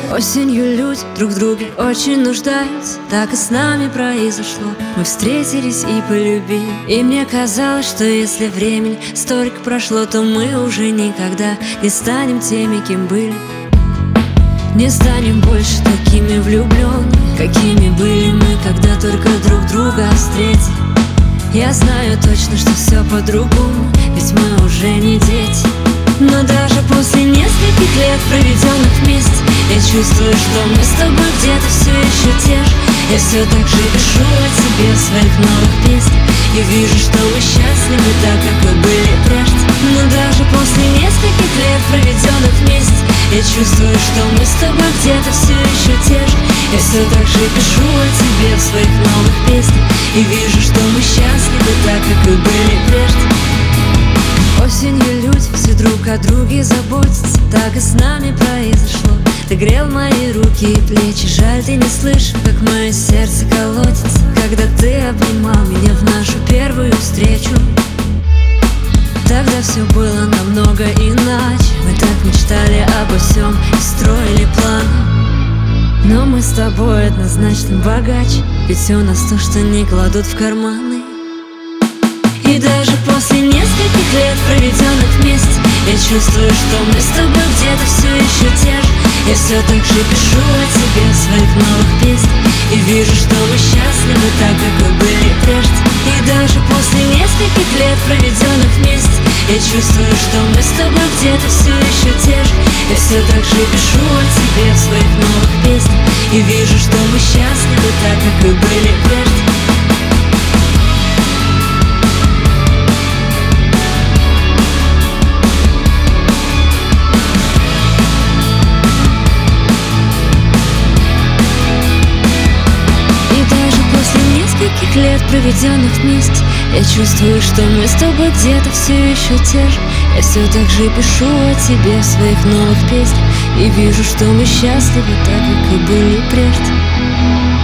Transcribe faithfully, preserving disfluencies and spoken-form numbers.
Осенью люди друг в друге очень нуждаются. Так и с нами произошло. Мы встретились и полюбили. И мне казалось, что если времени столько прошло, то мы уже никогда не станем теми, кем были. Не станем больше такими влюбленными, какими были мы, когда только друг друга встретили. Я знаю точно, что все по-другому, ведь мы уже не дети. Но даже после нескольких лет, проведенных вместе, я чувствую, что мы с тобой где-то все еще те же. Я все так же пишу о тебе в своих новых песнях и вижу, что мы счастливы так, как и были прежде. Но даже после нескольких лет, проведенных вместе, я чувствую, что мы с тобой где-то все еще те же. Я все так же пишу о тебе в своих новых песнях и вижу, что мы счастливы так, как и были прежде. Осенью люди все друг о друге заботятся. Так и с нами произошло. Ты грел мои руки и плечи. Жаль, ты не слышал, как мое сердце колотится, когда ты обнимал меня в нашу первую встречу. Тогда все было намного иначе. Мы так мечтали обо всем и строили планы. Но мы с тобой однозначно богаче, ведь у нас то, что не кладут в карманы. И даже после нескольких лет, проведенных вместе, я чувствую, что мы с тобой где-то все еще те же. Я все так же пишу о тебе в своих новых песнях и вижу, что мы счастливы так, как и были прежде. И даже после нескольких лет, проведенных вместе, я чувствую, что мы с тобой где-то все еще те же. Я все так же пишу о тебе в своих новых песнях и вижу, что мы счастливы так, как и были прежде. Лет, проведенных вместе, я чувствую, что мы с тобой где-то все еще те же. Я все так же пишу о тебе в своих новых песнях и вижу, что мы счастливы так, как и были прежде.